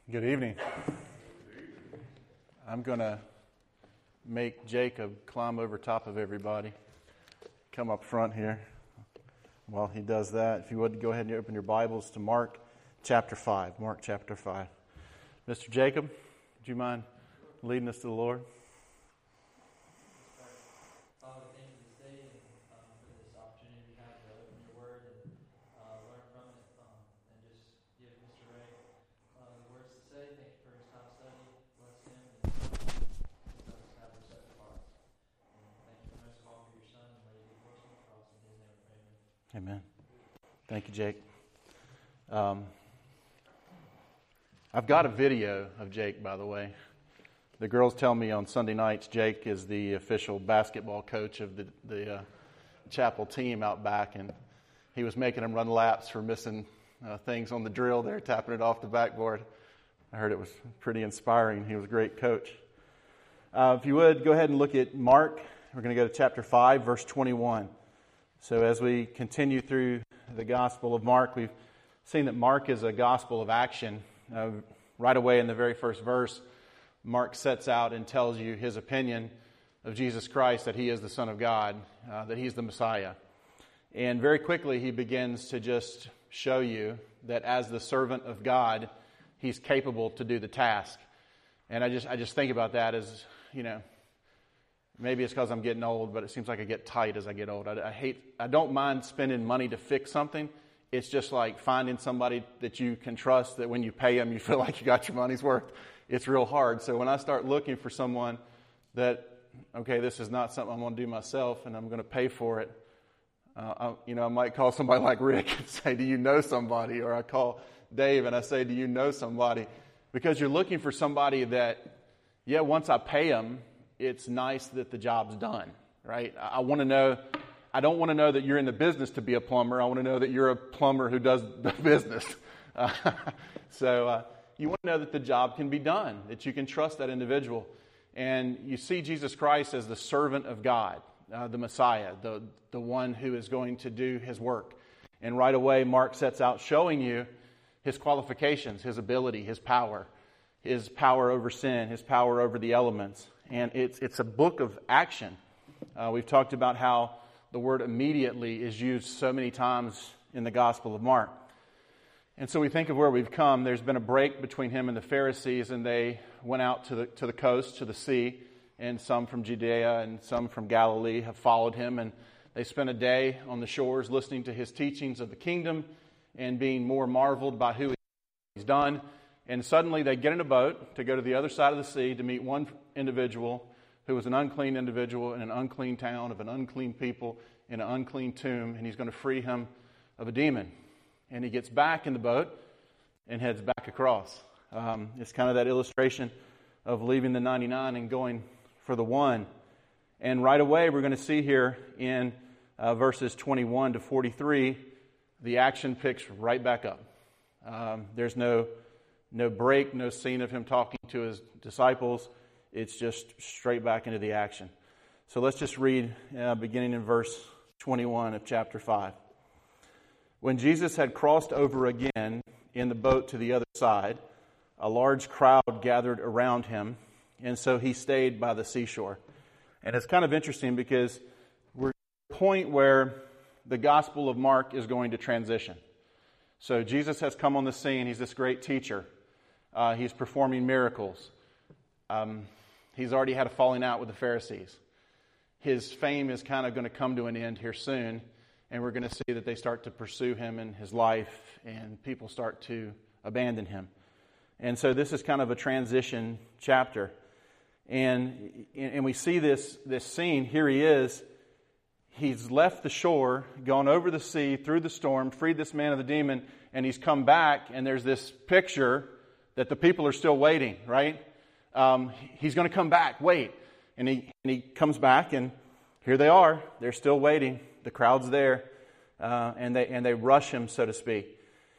Good evening. I'm going to make Jacob climb over top of everybody. Come up front here. While he does that, if you would go ahead and open your Bibles to Mark chapter 5. Mark chapter 5. Mr. Jacob, would you mind leading us to the Lord? Amen. Thank you, Jake. I've got a video of Jake, by the way. The girls tell me on Sunday nights Jake is the official basketball coach of the chapel team out back, and he was making them run laps for missing things on the drill there, tapping it off the backboard. I heard it was pretty inspiring. He was a great coach. If you would, go ahead and look at Mark. We're going to go to chapter 5, verse 21. So as we continue through the Gospel of Mark, we've seen that Mark is a gospel of action. Right away in the very first verse, Mark sets out and tells you his opinion of Jesus Christ, that he is the Son of God, that he's the Messiah. And very quickly he begins to just show you that as the servant of God, he's capable to do the task. And I just think about that as, maybe it's because I'm getting old, but it seems like I get tight as I get old. I don't mind spending money to fix something. It's just like finding somebody that you can trust, that when you pay them, you feel like you got your money's worth. It's real hard. So when I start looking for someone that, okay, this is not something I'm going to do myself and I'm going to pay for it, I might call somebody like Rick and say, do you know somebody? Or I call Dave and I say, do you know somebody? Because you're looking for somebody that, once I pay them, it's nice that the job's done, right? I want to know. I don't want to know that you're in the business to be a plumber. I want to know that you're a plumber who does the business. So you want to know that the job can be done, that you can trust that individual. And you see Jesus Christ as the servant of God, the Messiah, the one who is going to do his work. And right away, Mark sets out showing you his qualifications, his ability, his power over sin, his power over the elements. And it's a book of action. We've talked about how the word immediately is used so many times in the Gospel of Mark. And so we think of where we've come. There's been a break between him and the Pharisees, and they went out to the coast, to the sea, and some from Judea and some from Galilee have followed him, and they spent a day on the shores listening to his teachings of the kingdom and being more marveled by who he's done. And suddenly they get in a boat to go to the other side of the sea to meet one individual who was an unclean individual in an unclean town of an unclean people in an unclean tomb, and he's going to free him of a demon. And he gets back in the boat and heads back across. It's kind of that illustration of leaving the 99 and going for the one. And right away we're going to see here in verses 21 to 43, the action picks right back up. There's no break, no scene of him talking to his disciples. It's just straight back into the action. So let's just read beginning in verse 21 of chapter 5. When Jesus had crossed over again in the boat to the other side, a large crowd gathered around him, and so he stayed by the seashore. And it's kind of interesting because we're at a point where the Gospel of Mark is going to transition. So Jesus has come on the scene. He's this great teacher. He's performing miracles. He's already had a falling out with the Pharisees. His fame is kind of going to come to an end here soon, and we're going to see that they start to pursue him in his life, and people start to abandon him. And so this is kind of a transition chapter. And we see this scene. Here he is. He's left the shore, gone over the sea, through the storm, freed this man of the demon, and he's come back, and there's this picture that the people are still waiting, right? He's going to come back, wait. And he comes back, and here they are. They're still waiting. The crowd's there, and they rush him, so to speak.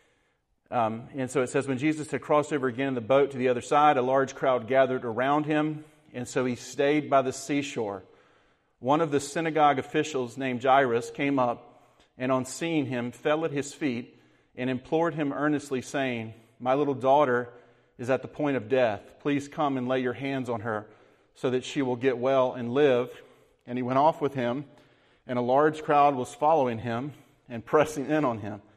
And so it says, when Jesus had crossed over again in the boat to the other side, a large crowd gathered around him, and so he stayed by the seashore. One of the synagogue officials named Jairus came up, and on seeing him, fell at his feet and implored him earnestly, saying, "My little daughter is at the point of death. Please come and lay your hands on her so that she will get well and live." And he went off with him, and a large crowd was following him and pressing in on him.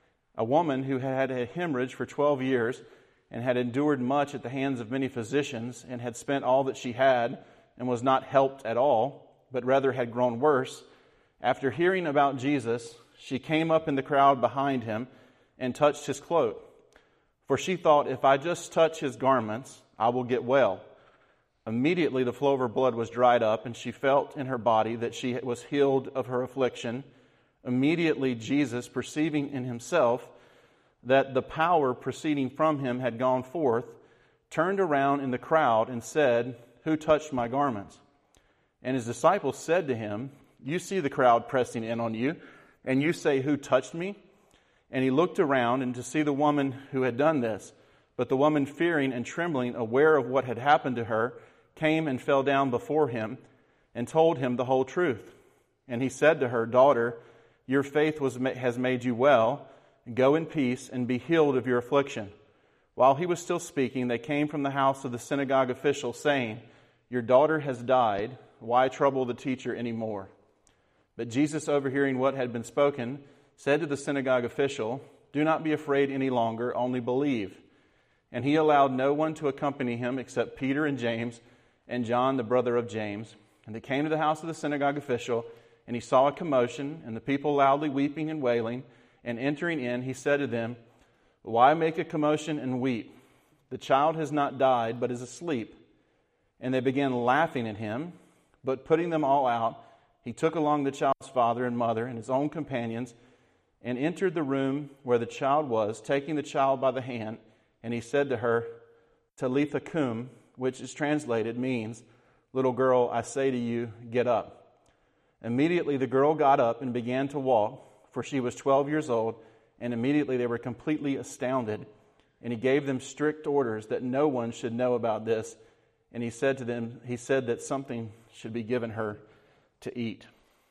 A woman who had had a hemorrhage for 12 years and had endured much at the hands of many physicians and had spent all that she had and was not helped at all, but rather had grown worse, after hearing about Jesus, she came up in the crowd behind him and touched his cloak. For she thought, "If I just touch his garments, I will get well." Immediately the flow of her blood was dried up, and she felt in her body that she was healed of her affliction. Immediately Jesus, perceiving in himself that the power proceeding from him had gone forth, turned around in the crowd and said, "Who touched my garments?" And his disciples said to him, "You see the crowd pressing in on you, and you say, 'Who touched me?'" And he looked around and to see the woman who had done this. But the woman, fearing and trembling, aware of what had happened to her, came and fell down before him and told him the whole truth. And he said to her, "Daughter, your faith has made you well. Go in peace and be healed of your affliction." While he was still speaking, they came from the house of the synagogue official, saying, "Your daughter has died. Why trouble the teacher anymore?" But Jesus, overhearing what had been spoken, said to the synagogue official, "Do not be afraid any longer, only believe." And he allowed no one to accompany him except Peter and James and John, the brother of James. And they came to the house of the synagogue official, and he saw a commotion, and the people loudly weeping and wailing. And entering in, he said to them, "Why make a commotion and weep? The child has not died, but is asleep." And they began laughing at him. But putting them all out, he took along the child's father and mother and his own companions, and entered the room where the child was, taking the child by the hand. And he said to her, "Talitha cum," which is translated means, "Little girl, I say to you, get up." Immediately the girl got up and began to walk, for she was 12 years old, and immediately they were completely astounded. And he gave them strict orders that no one should know about this. And he said that something should be given her to eat.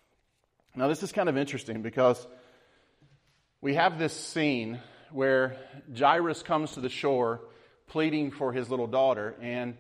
Now this is kind of interesting because we have this scene where Jairus comes to the shore pleading for his little daughter, and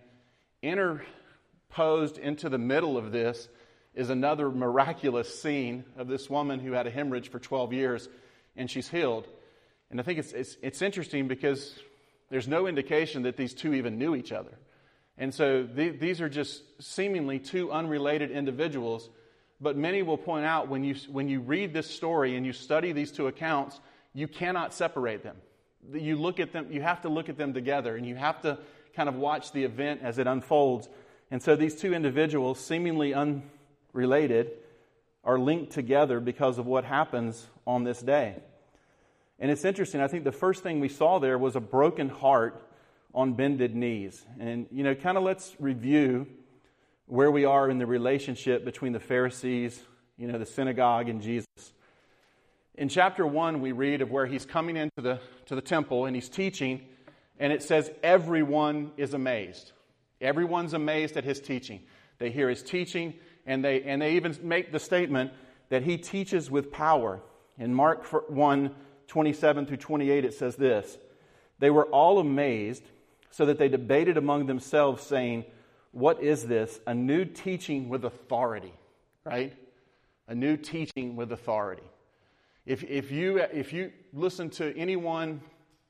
interposed into the middle of this is another miraculous scene of this woman who had a hemorrhage for 12 years, and she's healed. And I think it's interesting because there's no indication that these two even knew each other. And so these are just seemingly two unrelated individuals, but many will point out when you read this story and you study these two accounts, you cannot separate them. You look at them, you have to look at them together, and you have to kind of watch the event as it unfolds. And so these two individuals, seemingly unrelated, are linked together because of what happens on this day. And it's interesting, I think the first thing we saw there was a broken heart on bended knees. And, kind of let's review where we are in the relationship between the Pharisees, the synagogue, and Jesus. In chapter 1, we read of where he's coming into the temple and he's teaching, and it says everyone is amazed. Everyone's amazed at his teaching. They hear his teaching, and they even make the statement that he teaches with power. In Mark 1, 27 through 28, it says this: "They were all amazed, so that they debated among themselves, saying, 'What is this? A new teaching with authority,'" right? A new teaching with authority. If you listen to anyone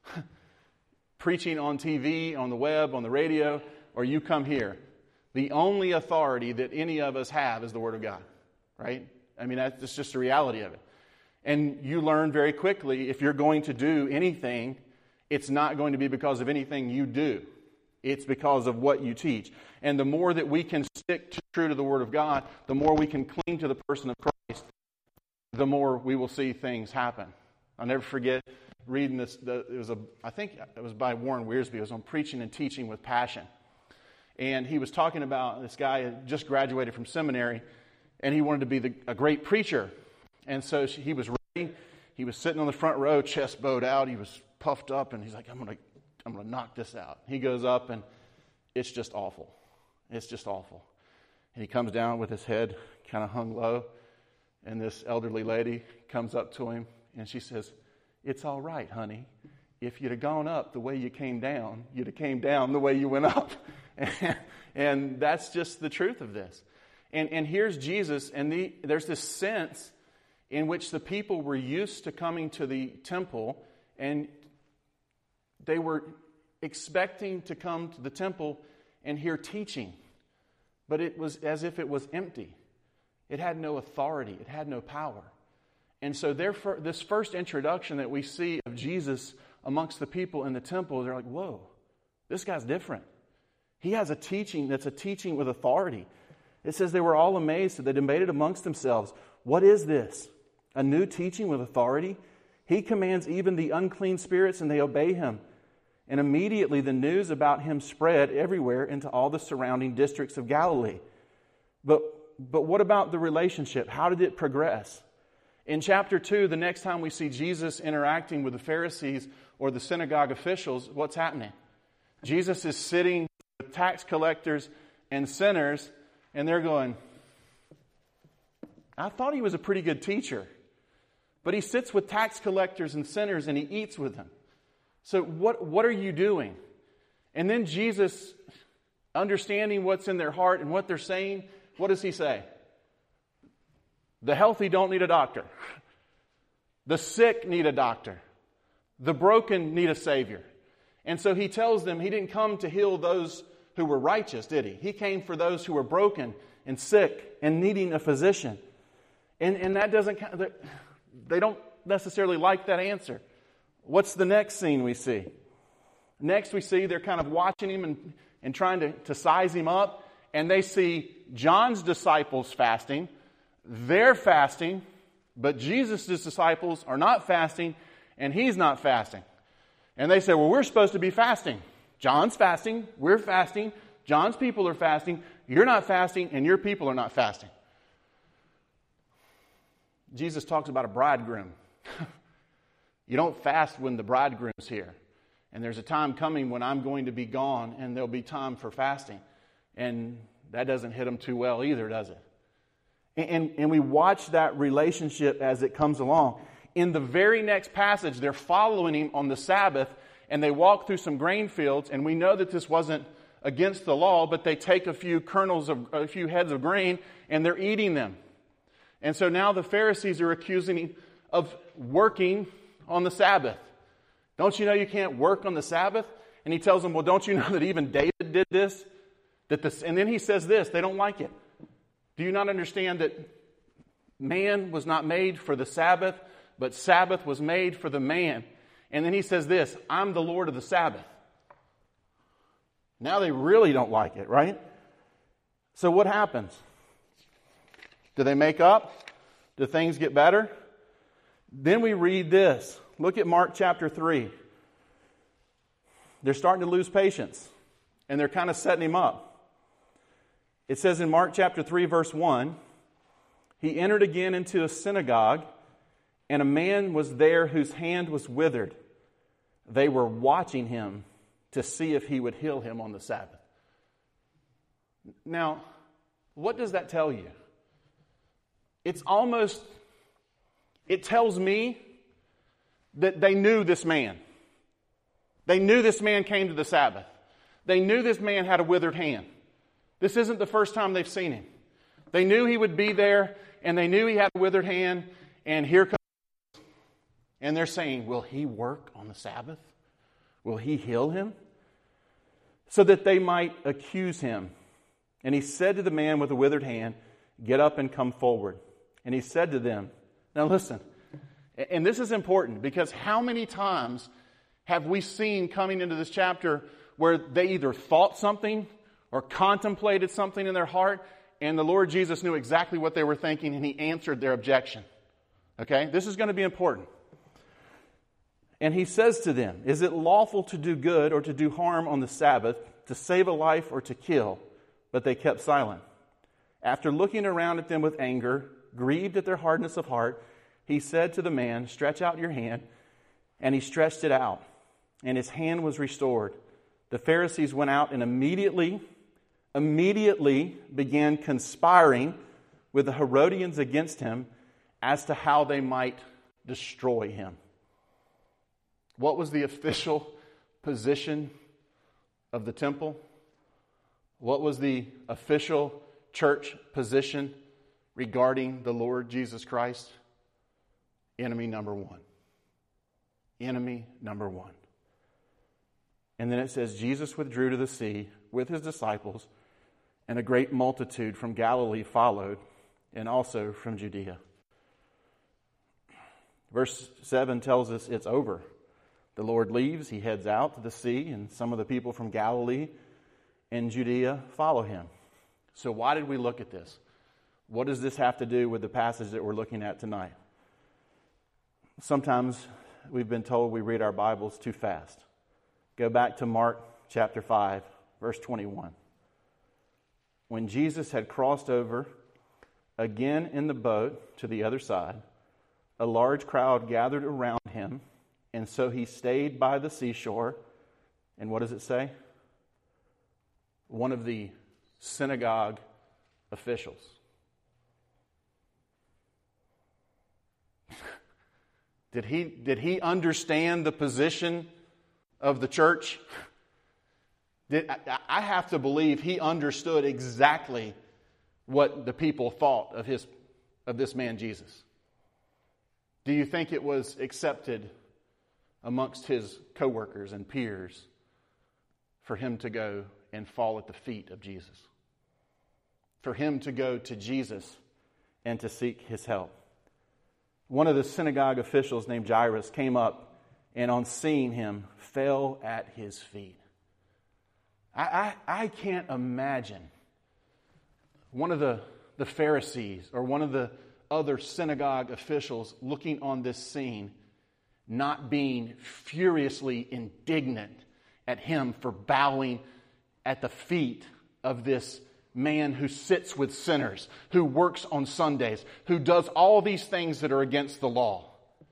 preaching on TV, on the web, on the radio, or you come here, the only authority that any of us have is the Word of God, right? I mean, that's just the reality of it. And you learn very quickly, if you're going to do anything, it's not going to be because of anything you do. It's because of what you teach. And the more that we can stick true to the Word of God, the more we can cling to the person of Christ, the more we will see things happen. I'll never forget reading this. I think it was by Warren Wiersbe. It was on Preaching and Teaching with Passion. And he was talking about this guy who just graduated from seminary, and he wanted to be a great preacher. And so he was ready. He was sitting on the front row, chest bowed out. He was puffed up, and he's like, I'm gonna knock this out. He goes up, and it's just awful. It's just awful. And he comes down with his head kind of hung low, and this elderly lady comes up to him, and she says, "It's all right, honey. if you'd have gone up the way you came down, you'd have came down the way you went up. And that's just the truth of this. And here's Jesus, and there's this sense in which the people were used to coming to the temple, and they were expecting to come to the temple and hear teaching. But it was as if it was empty. It had no authority. It had no power. And so therefore, this first introduction that we see of Jesus amongst the people in the temple, they're like, whoa, this guy's different. He has a teaching that's a teaching with authority. It says they were all amazed, so they debated amongst themselves, what is this? A new teaching with authority? He commands even the unclean spirits, and they obey him. And immediately the news about him spread everywhere into all the surrounding districts of Galilee. But what about the relationship? How did it progress? In chapter 2, the next time we see Jesus interacting with the Pharisees or the synagogue officials, what's happening? Jesus is sitting with tax collectors and sinners, and they're going, I thought he was a pretty good teacher. But he sits with tax collectors and sinners and he eats with them. So what are you doing? And then Jesus, understanding what's in their heart and what they're saying, what does he say? The healthy don't need a doctor. The sick need a doctor. The broken need a Savior. And so he tells them he didn't come to heal those who were righteous, did he? He came for those who were broken and sick and needing a physician. And that doesn't, they don't necessarily like that answer. What's the next scene we see? Next we see they're kind of watching him and trying to size him up. And they see John's disciples fasting. They're fasting, but Jesus' disciples are not fasting, and he's not fasting. And they say, well, we're supposed to be fasting. John's fasting, we're fasting, John's people are fasting, you're not fasting, and your people are not fasting. Jesus talks about a bridegroom. You don't fast when the bridegroom's here. And there's a time coming when I'm going to be gone, and there'll be time for fasting. And that doesn't hit them too well either, does it? And we watch that relationship as it comes along. In the very next passage, they're following him on the Sabbath, and they walk through some grain fields, and we know that this wasn't against the law, but they take a few heads of grain, and they're eating them. And so now the Pharisees are accusing him of working on the Sabbath. Don't you know you can't work on the Sabbath? And he tells them, well, don't you know that even David did this? And then he says this, they don't like it. Do you not understand that man was not made for the Sabbath, but Sabbath was made for the man? And then he says this, I'm the Lord of the Sabbath. Now they really don't like it, right? So what happens? Do they make up? Do things get better? Then we read this. Look at Mark chapter 3. They're starting to lose patience, and they're kind of setting him up. It says in Mark chapter 3, verse 1, he entered again into a synagogue, and a man was there whose hand was withered. They were watching him to see if he would heal him on the Sabbath. Now, what does that tell you? It tells me that they knew this man. They knew this man came to the Sabbath. They knew this man had a withered hand. This isn't the first time they've seen him. They knew he would be there, and they knew he had a withered hand, and here comes. And they're saying, will he work on the Sabbath? Will he heal him? So that they might accuse him. And he said to the man with the withered hand, get up and come forward. And he said to them, now listen, and this is important, because how many times have we seen coming into this chapter where they either thought something or contemplated something in their heart, and the Lord Jesus knew exactly what they were thinking, and he answered their objection. Okay? This is going to be important. And he says to them, is it lawful to do good or to do harm on the Sabbath, to save a life or to kill? But they kept silent. After looking around at them with anger, grieved at their hardness of heart, he said to the man, stretch out your hand. And he stretched it out, and his hand was restored. The Pharisees went out and immediately began conspiring with the Herodians against him as to how they might destroy him. What was the official position of the temple? What was the official church position regarding the Lord Jesus Christ? Enemy number one. Enemy number one. And then it says, Jesus withdrew to the sea with his disciples, and a great multitude from Galilee followed, and also from Judea. Verse 7 tells us it's over. The Lord leaves, he heads out to the sea, and some of the people from Galilee and Judea follow him. So why did we look at this? What does this have to do with the passage that we're looking at tonight? Sometimes we've been told we read our Bibles too fast. Go back to Mark chapter 5, verse 21. When Jesus had crossed over again in the boat to the other side, a large crowd gathered around him, and so he stayed by the seashore. And what does it say? One of the synagogue officials. Did he understand the position of the church? I have to believe he understood exactly what the people thought of this man Jesus. Do you think it was accepted amongst his co-workers and peers for him to go and fall at the feet of Jesus? For him to go to Jesus and to seek his help? One of the synagogue officials named Jairus came up and on seeing him fell at his feet. I can't imagine one of the Pharisees or one of the other synagogue officials looking on this scene not being furiously indignant at him for bowing at the feet of this man who sits with sinners, who works on Sundays, who does all these things that are against the law.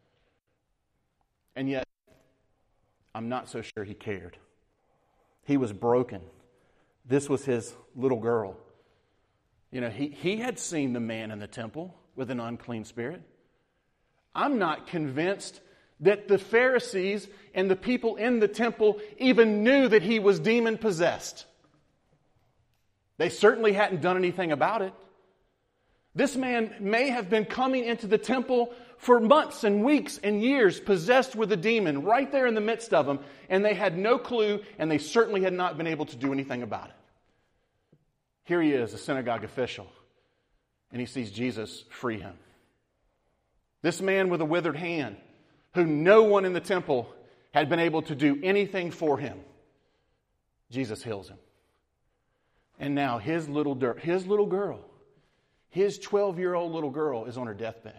And yet, I'm not so sure he cared. He was broken. This was his little girl. You know, he had seen the man in the temple with an unclean spirit. I'm not convinced that the Pharisees and the people in the temple even knew that he was demon-possessed. They certainly hadn't done anything about it. This man may have been coming into the temple for months and weeks and years, possessed with a demon, right there in the midst of them, and they had no clue, and they certainly had not been able to do anything about it. Here he is, a synagogue official, and he sees Jesus free him. This man with a withered hand, who no one in the temple had been able to do anything for him, Jesus heals him. And now his little girl, his 12-year-old little girl is on her deathbed.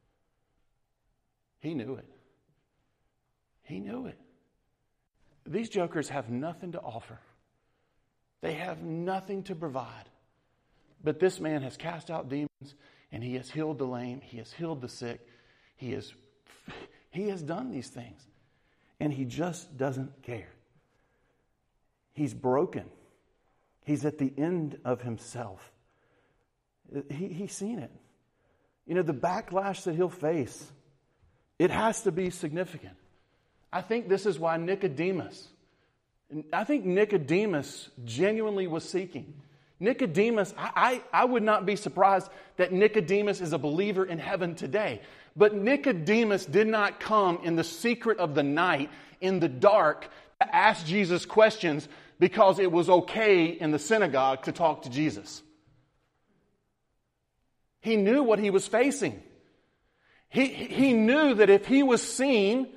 He knew it. He knew it. These jokers have nothing to offer. They have nothing to provide. But this man has cast out demons, and he has healed the lame, he has healed the sick, he has done these things. And he just doesn't care. He's broken. He's at the end of himself. He's seen it. You know, the backlash that he'll face, it has to be significant. I think this is why Nicodemus genuinely was seeking. Nicodemus, I would not be surprised that Nicodemus is a believer in heaven today. But Nicodemus did not come in the secret of the night, in the dark, to ask Jesus questions because it was okay in the synagogue to talk to Jesus. He knew what he was facing. He knew that if he was seen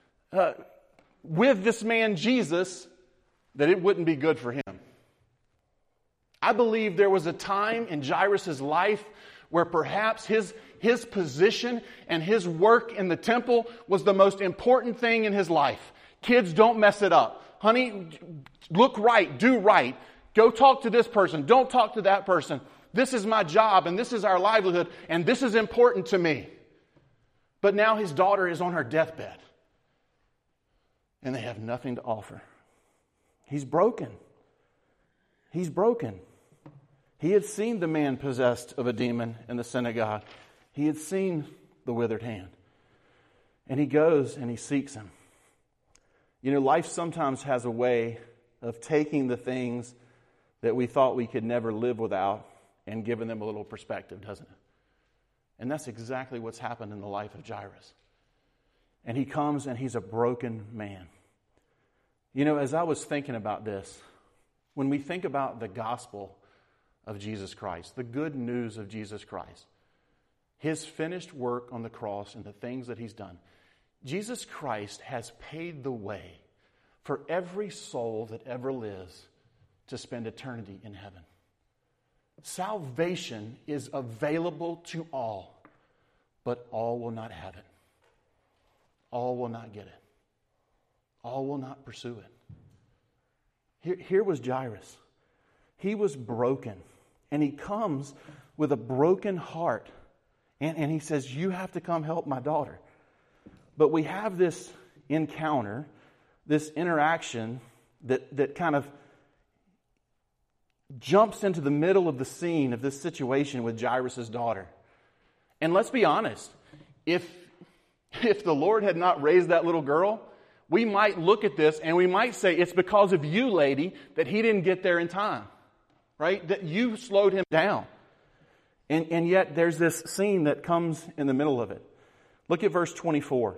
with this man Jesus, that it wouldn't be good for him. I believe there was a time in Jairus' life where perhaps his position and his work in the temple was the most important thing in his life. Kids, don't mess it up. Honey, look right, do right. Go talk to this person, don't talk to that person. This is my job and this is our livelihood and this is important to me. But now his daughter is on her deathbed and they have nothing to offer. He's broken. He's broken. He had seen the man possessed of a demon in the synagogue. He had seen the withered hand. And he goes and he seeks him. You know, life sometimes has a way of taking the things that we thought we could never live without and giving them a little perspective, doesn't it? And that's exactly what's happened in the life of Jairus. And he comes and he's a broken man. You know, as I was thinking about this, when we think about the gospel of Jesus Christ, the good news of Jesus Christ, his finished work on the cross and the things that he's done, Jesus Christ has paid the way for every soul that ever lives to spend eternity in heaven. Salvation is available to all, but all will not have it. All will not get it. All will not pursue it. Here was Jairus. He was broken, and he comes with a broken heart, and he says, you have to come help my daughter. But we have this encounter, this interaction that kind of jumps into the middle of the scene of this situation with Jairus' daughter. And let's be honest, if the Lord had not raised that little girl, we might look at this and we might say, it's because of you, lady, that he didn't get there in time, right? That you slowed him down. And yet there's this scene that comes in the middle of it. Look at verse 24.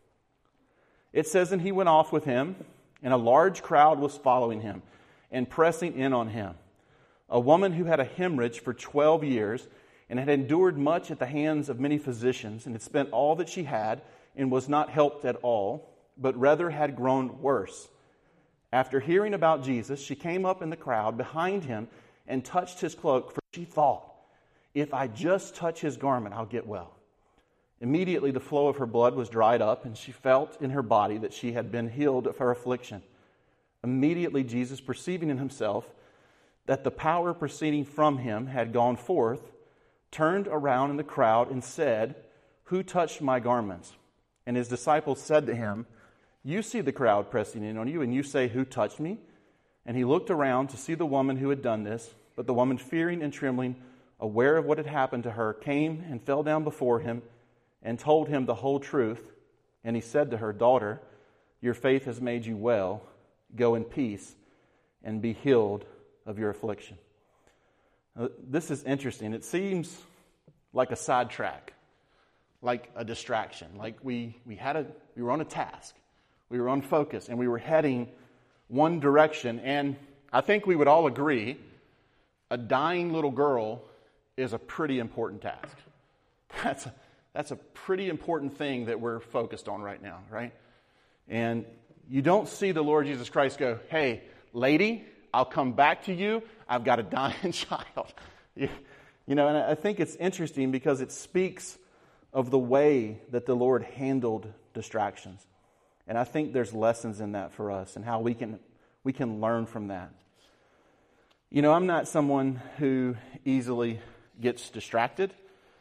It says, and he went off with him, and a large crowd was following him and pressing in on him. A woman who had a hemorrhage for 12 years and had endured much at the hands of many physicians and had spent all that she had and was not helped at all, but rather had grown worse. After hearing about Jesus, she came up in the crowd behind him and touched his cloak, for she thought, if I just touch his garment, I'll get well. Immediately the flow of her blood was dried up, and she felt in her body that she had been healed of her affliction. Immediately Jesus, perceiving in himself that the power proceeding from him had gone forth, turned around in the crowd and said, who touched my garments? And his disciples said to him, you see the crowd pressing in on you, and you say, who touched me? And he looked around to see the woman who had done this. But the woman, fearing and trembling, aware of what had happened to her, came and fell down before him and told him the whole truth. And he said to her, daughter, your faith has made you well. Go in peace and be healed of your affliction. This is interesting. It seems like a sidetrack, like a distraction. Like we were on a task. We were on focus, and we were heading one direction. And I think we would all agree a dying little girl is a pretty important task. That's a pretty important thing that we're focused on right now, right? And you don't see the Lord Jesus Christ go, hey, lady, I'll come back to you. I've got a dying child. You know, and I think it's interesting because it speaks of the way that the Lord handled distractions. And I think there's lessons in that for us and how we can learn from that. You know, I'm not someone who easily gets distracted.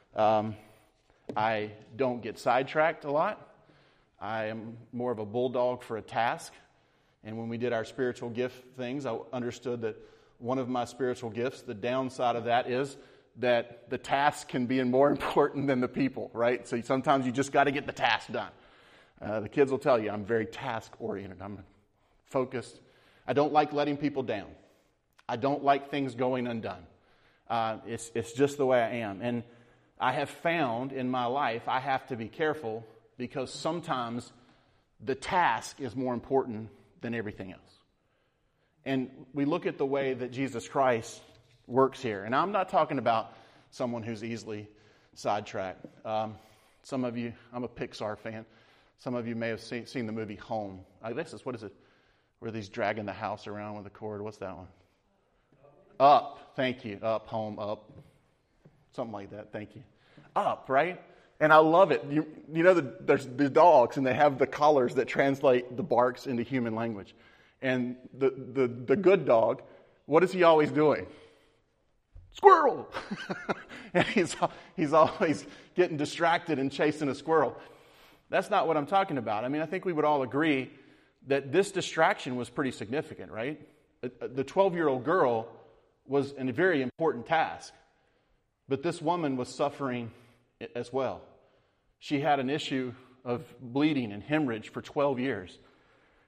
I don't get sidetracked a lot. I am more of a bulldog for a task. And when we did our spiritual gift things, I understood that one of my spiritual gifts, the downside of that is that the task can be more important than the people, right? So sometimes you just got to get the task done. The kids will tell you I'm very task-oriented. I'm focused. I don't like letting people down. I don't like things going undone. It's just the way I am. And I have found in my life I have to be careful because sometimes the task is more important than everything else. And we look at the way that Jesus Christ works here. And I'm not talking about someone who's easily sidetracked. Some of you, I'm a Pixar fan. Some of you may have seen the movie Home. What is it? Where he's dragging the house around with a cord. What's that one? Up. Thank you. Up, home, up. Something like that. Thank you. Up, right? And I love it. You know, there's the dogs, and they have the collars that translate the barks into human language. And the good dog, what is he always doing? Squirrel! And he's always getting distracted and chasing a squirrel. That's not what I'm talking about. I mean, I think we would all agree that this distraction was pretty significant, right? The 12-year-old girl was a very important task. But this woman was suffering as well. She had an issue of bleeding and hemorrhage for 12 years.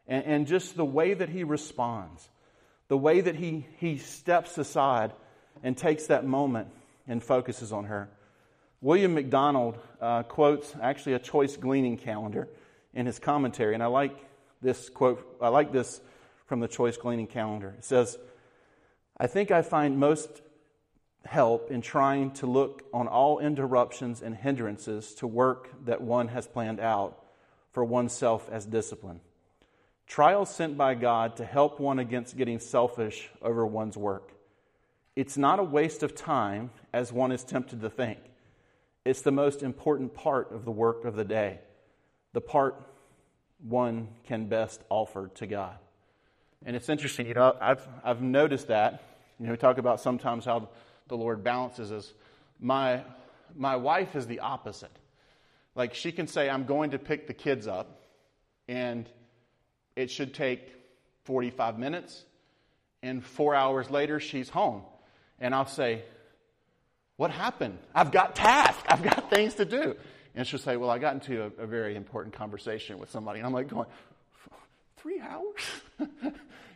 And just the way that he responds, the way that he steps aside and takes that moment and focuses on her. William MacDonald quotes actually a choice gleaning calendar in his commentary, and I like this quote. I like this from the choice gleaning calendar. It says, "I think I find most help in trying to look on all interruptions and hindrances to work that one has planned out for oneself as discipline. Trials sent by God to help one against getting selfish over one's work. It's not a waste of time, as one is tempted to think. It's the most important part of the work of the day, the part one can best offer to God." And it's interesting, I've noticed that. We talk about sometimes how the Lord balances us. My wife is the opposite. Like, she can say, "I'm going to pick the kids up," and it should take 45 minutes, and 4 hours later, she's home. And I'll say, "What happened? I've got tasks. I've got things to do." And she'll say, "Well, I got into a very important conversation with somebody." And I'm like going, 3 hours?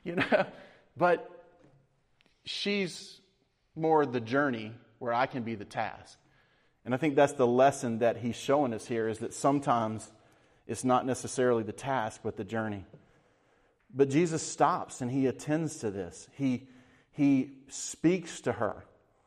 But she's more the journey where I can be the task. And I think that's the lesson that he's showing us here, is that sometimes it's not necessarily the task, but the journey. But Jesus stops and he attends to this. He speaks to her.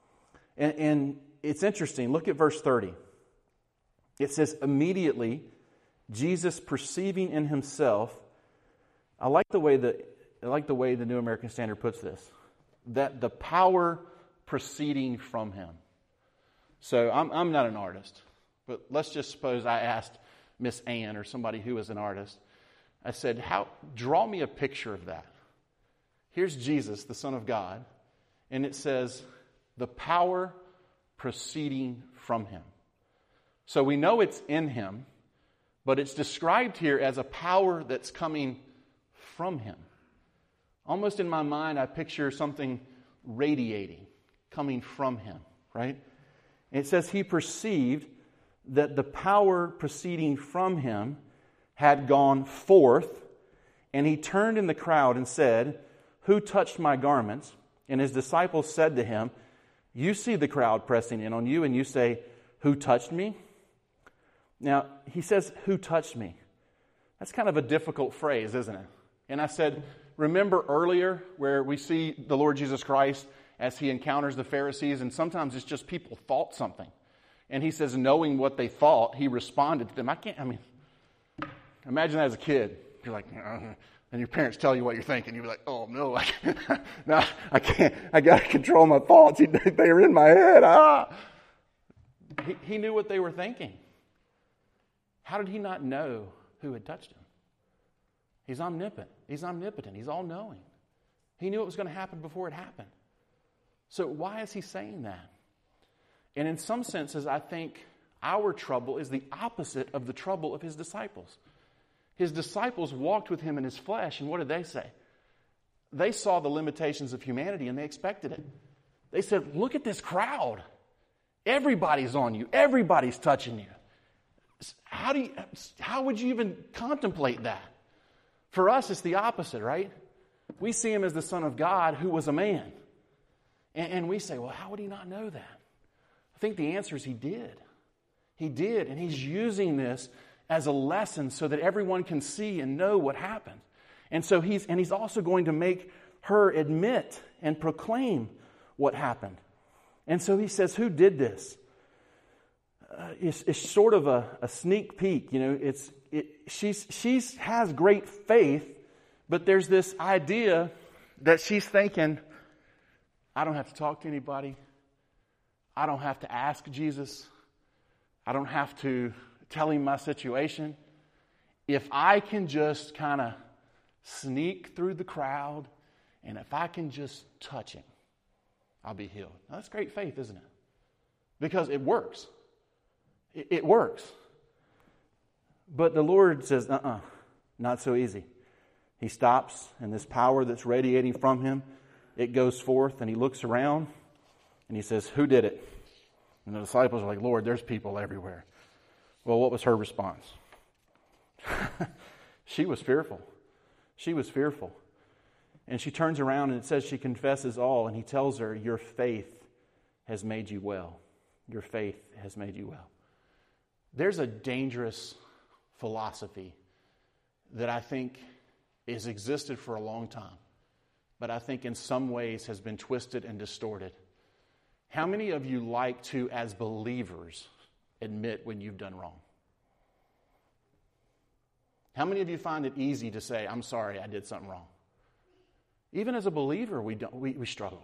And it's interesting. Look at verse 30. It says, "Immediately, Jesus, perceiving in himself," I like the way the New American Standard puts this, that the power proceeding from him. So I'm not an artist, but let's just suppose I asked Miss Ann or somebody who was an artist. I said, draw me a picture of that. Here's Jesus, the Son of God, and it says, the power proceeding from him. So we know it's in him, but it's described here as a power that's coming from him. Almost in my mind, I picture something radiating, coming from him, right? And it says he perceived that the power proceeding from him had gone forth, and he turned in the crowd and said, "Who touched my garments?" And his disciples said to him, "You see the crowd pressing in on you, and you say, 'Who touched me?'" Now, he says, "Who touched me?" That's kind of a difficult phrase, isn't it? And I said, remember earlier where we see the Lord Jesus Christ as he encounters the Pharisees, and sometimes it's just people thought something. And he says, knowing what they thought, he responded to them. Imagine that as a kid. You're like, and your parents tell you what you're thinking. You're like, "Oh, no, I can't. I got to control my thoughts. They're in my head. He knew what they were thinking. How did he not know who had touched him? He's omnipotent. He's all-knowing. He knew it was going to happen before it happened. So why is he saying that? And in some senses, I think our trouble is the opposite of the trouble of his disciples. His disciples walked with him in his flesh, and what did they say? They saw the limitations of humanity, and they expected it. They said, "Look at this crowd. Everybody's on you. Everybody's touching you. How would you even contemplate that?" For us, it's the opposite, right? We see him as the Son of God who was a man. And we say, well, how would he not know that? I think the answer is he did. He did, and he's using this as a lesson so that everyone can see and know what happened. And so he's also going to make her admit and proclaim what happened. And so he says, "Who did this?" It's sort of a sneak peek. She has great faith, but there's this idea that she's thinking, I don't have to talk to anybody. I don't have to ask Jesus. I don't have to tell him my situation. If I can just kind of sneak through the crowd, and if I can just touch him, I'll be healed. Now, that's great faith, isn't it? Because it works. It works. But the Lord says, not so easy. He stops, and this power that's radiating from him, it goes forth, and he looks around, and he says, "Who did it?" And the disciples are like, "Lord, there's people everywhere." Well, what was her response? She was fearful. She was fearful. And she turns around and it says she confesses all, and he tells her, your faith has made you well. Your faith has made you well. There's a dangerous philosophy that I think has existed for a long time, but I think in some ways has been twisted and distorted. How many of you like to, as believers, admit when you've done wrong? How many of you find it easy to say, I'm sorry, I did something wrong? Even as a believer, we struggle.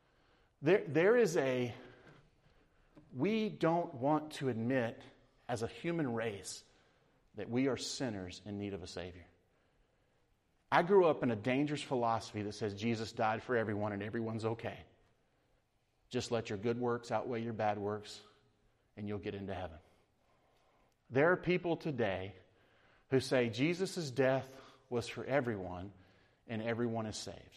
We don't want to admit as a human race that we are sinners in need of a Savior. I grew up in a dangerous philosophy that says Jesus died for everyone and everyone's okay. Just let your good works outweigh your bad works and you'll get into heaven. There are people today who say Jesus' death was for everyone and everyone is saved.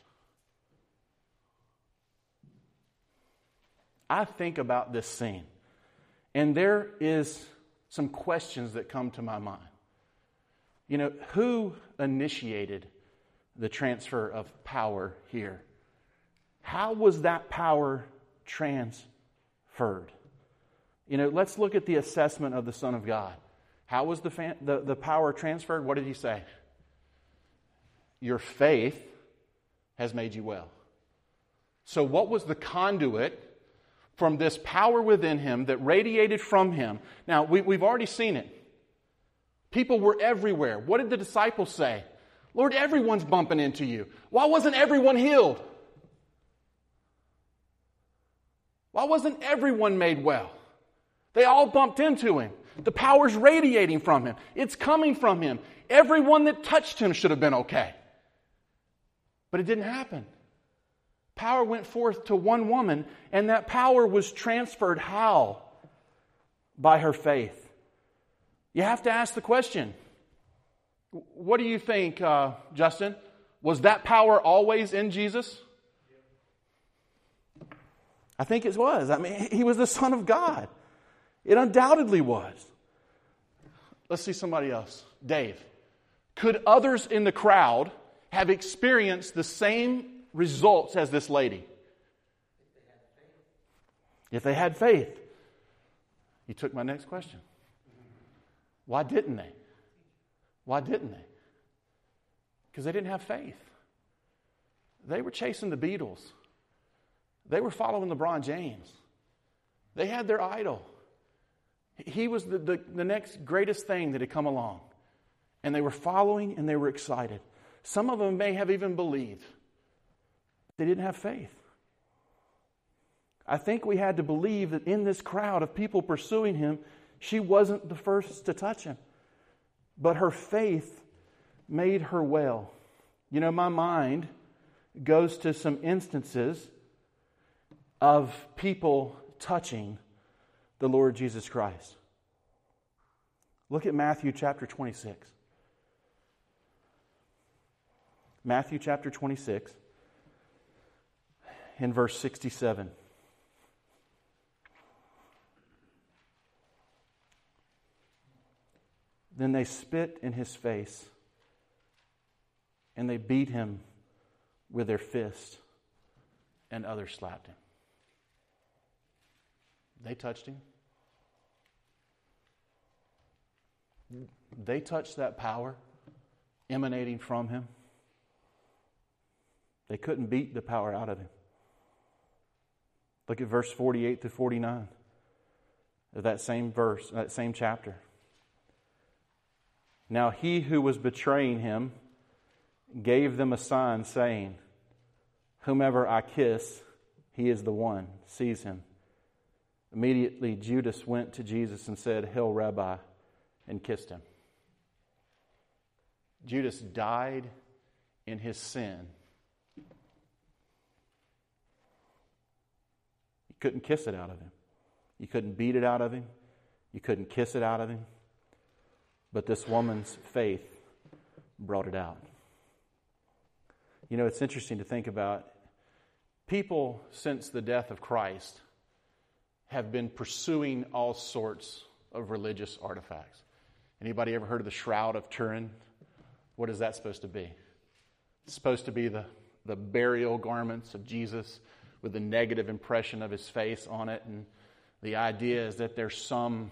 I think about this scene, and there is some questions that come to my mind. You know, who initiated the transfer of power here? How was that power transferred? You know, let's look at the assessment of the Son of God. How was the power transferred? What did he say? Your faith has made you well. So what was the conduit from this power within him that radiated from him? Now, we've already seen it. People were everywhere. What did the disciples say? Lord, everyone's bumping into you. Why wasn't everyone healed? Why wasn't everyone made well? They all bumped into him. The power's radiating from him. It's coming from him. Everyone that touched him should have been okay. But it didn't happen. Power went forth to one woman, and that power was transferred how? By her faith. You have to ask the question, what do you think, Justin? Was that power always in Jesus? I think it was. I mean, he was the Son of God. It undoubtedly was. Let's see somebody else. Dave. Could others in the crowd have experienced the same results as this lady? If they had faith. You took my next question. Why didn't they? Why didn't they? Because they didn't have faith. They were chasing the Beatles. They were following LeBron James. They had their idol. He was the next greatest thing that had come along. And they were following and they were excited. Some of them may have even believed. They didn't have faith. I think we had to believe that in this crowd of people pursuing him, she wasn't the first to touch him. But her faith made her well. You know, my mind goes to some instances of people touching the Lord Jesus Christ. Look at Matthew chapter 26. Matthew chapter 26, in verse 67. Then they spit in his face, and they beat him with their fists, and others slapped him. They touched him. They touched that power emanating from him. They couldn't beat the power out of him. Look at verse 48 to 49 of that same verse, that same chapter. Now he who was betraying him gave them a sign, saying, whomever I kiss, he is the one. Seize him. Immediately Judas went to Jesus and said, Hail, Rabbi, and kissed him. Judas died in his sin. You couldn't kiss it out of him. You couldn't beat it out of him. You couldn't kiss it out of him. But this woman's faith brought it out. You know, it's interesting to think about. People, since the death of Christ, have been pursuing all sorts of religious artifacts. Anybody ever heard of the Shroud of Turin? What is that supposed to be? It's supposed to be the burial garments of Jesus with the negative impression of his face on it. And the idea is that there's some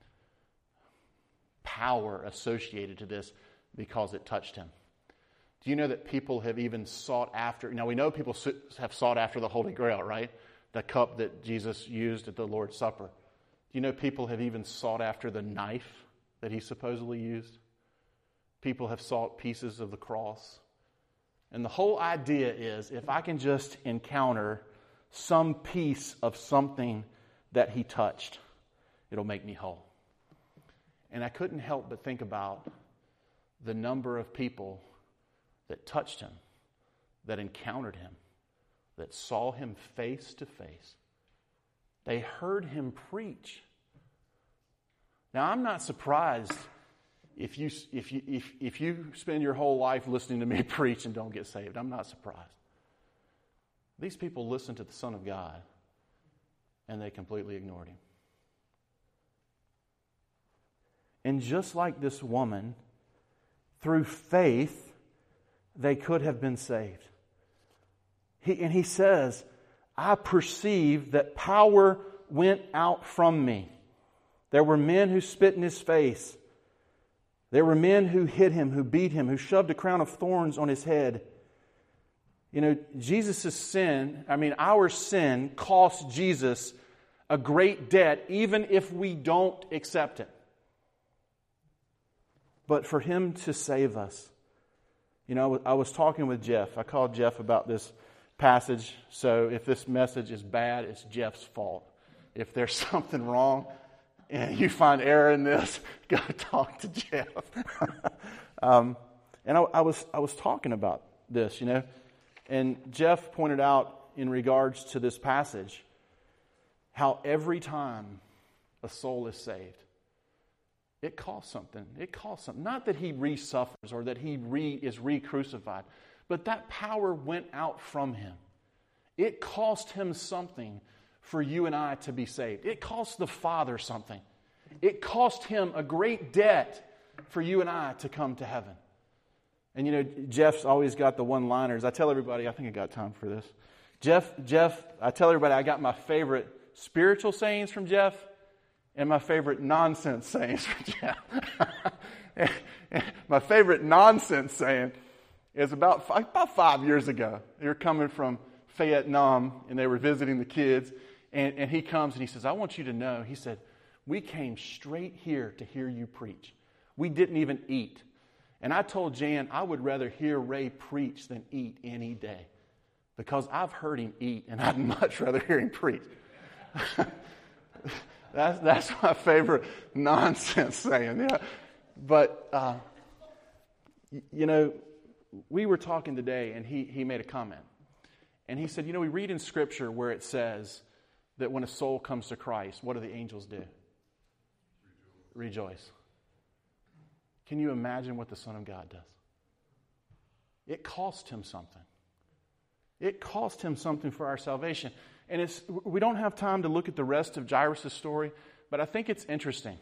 power associated to this because it touched him. Do you know that people have even sought after... Now, we know people have sought after the Holy Grail, right? The cup that Jesus used at the Lord's Supper. Do you know people have even sought after the knife that he supposedly used? People have sought pieces of the cross. And the whole idea is, if I can just encounter some piece of something that he touched, it'll make me whole. And I couldn't help but think about the number of people that touched him, that encountered him, that saw him face to face. They heard him preach. Now, I'm not surprised if you spend your whole life listening to me preach and don't get saved. I'm not surprised. These people listened to the Son of God, and they completely ignored him. And just like this woman, through faith, they could have been saved. He says, I perceived that power went out from me. There were men who spit in his face. There were men who hit him, who beat him, who shoved a crown of thorns on his head. You know, Jesus' sin, our sin cost Jesus a great debt, even if we don't accept it. But for him to save us. You know, I was talking with Jeff. I called Jeff about this passage. So if this message is bad, it's Jeff's fault. If there's something wrong and you find error in this, go talk to Jeff. And I was talking about this, you know. And Jeff pointed out in regards to this passage how every time a soul is saved, it costs something. It costs something. Not that he re-suffers or that he is re-crucified, but that power went out from him. It cost him something for you and I to be saved. It cost the Father something. It cost him a great debt for you and I to come to heaven. And you know, Jeff's always got the one-liners. I tell everybody, I think I got time for this. Jeff, I tell everybody I got my favorite spiritual sayings from Jeff and my favorite nonsense sayings from Jeff. My favorite nonsense saying is about 5 years ago. They were coming from Vietnam and they were visiting the kids. And he comes and he says, I want you to know, he said, we came straight here to hear you preach. We didn't even eat. And I told Jan I would rather hear Ray preach than eat any day. Because I've heard him eat and I'd much rather hear him preach. That's my favorite nonsense saying. Yeah. But, you know, we were talking today and he made a comment. And he said, you know, we read in Scripture where it says that when a soul comes to Christ, what do the angels do? Rejoice. Can you imagine what the Son of God does? It cost him something. It cost him something for our salvation. And we don't have time to look at the rest of Jairus' story, but I think it's interesting.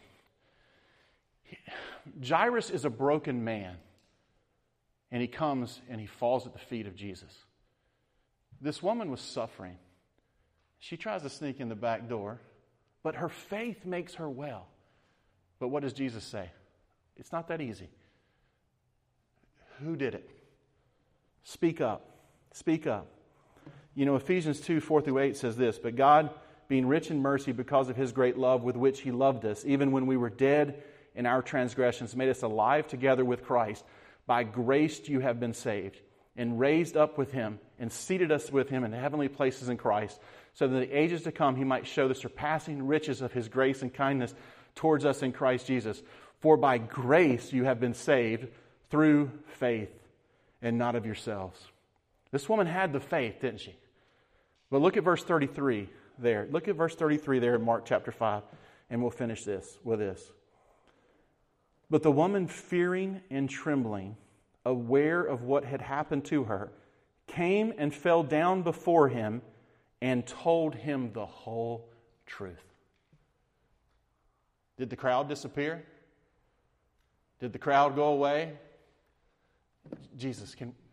Jairus is a broken man, and he comes and he falls at the feet of Jesus. This woman was suffering. She tries to sneak in the back door, but her faith makes her well. But what does Jesus say? It's not that easy. Who did it? Speak up. Speak up. You know, Ephesians 2:4-8 says this, but God, being rich in mercy because of his great love with which he loved us, even when we were dead in our transgressions, made us alive together with Christ. By grace you have been saved, and raised up with him, and seated us with him in heavenly places in Christ, so that in the ages to come he might show the surpassing riches of his grace and kindness towards us in Christ Jesus. For by grace you have been saved through faith, and not of yourselves. This woman had the faith, didn't she? But look at verse 33 there. Look at verse 33 there in Mark chapter 5, and we'll finish this with this. But the woman, fearing and trembling, aware of what had happened to her, came and fell down before him and told him the whole truth. Did the crowd disappear? Did the crowd go away? Jesus, can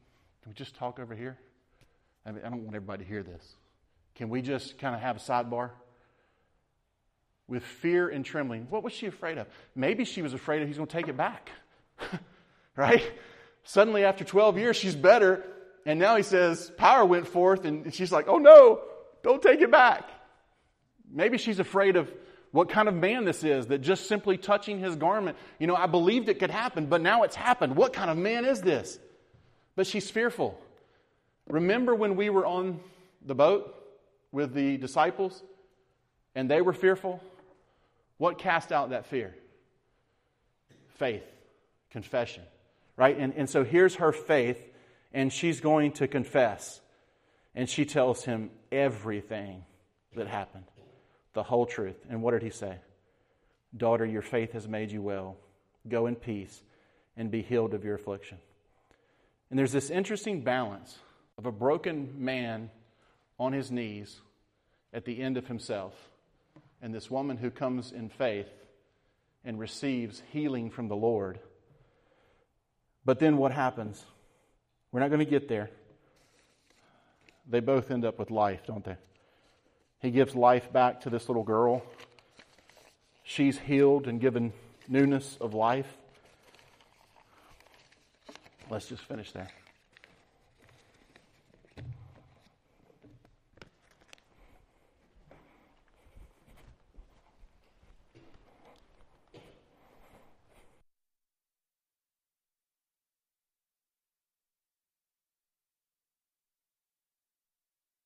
Can we just talk over here? I mean, I don't want everybody to hear this. Can we just kind of have a sidebar? With fear and trembling. What was she afraid of? Maybe she was afraid of he's going to take it back. Right? Suddenly after 12 years, she's better. And now he says, power went forth. And she's like, oh no, don't take it back. Maybe she's afraid of what kind of man this is, that just simply touching his garment. You know, I believed it could happen, but now it's happened. What kind of man is this? But she's fearful. Remember when we were on the boat with the disciples and they were fearful? What cast out that fear? Faith, confession, right? And so here's her faith, and she's going to confess. And she tells him everything that happened, the whole truth. And what did he say? Daughter, your faith has made you well. Go in peace and be healed of your affliction. And there's this interesting balance of a broken man on his knees at the end of himself, and this woman who comes in faith and receives healing from the Lord. But then what happens? We're not going to get there. They both end up with life, don't they? He gives life back to this little girl. She's healed and given newness of life. Let's just finish there.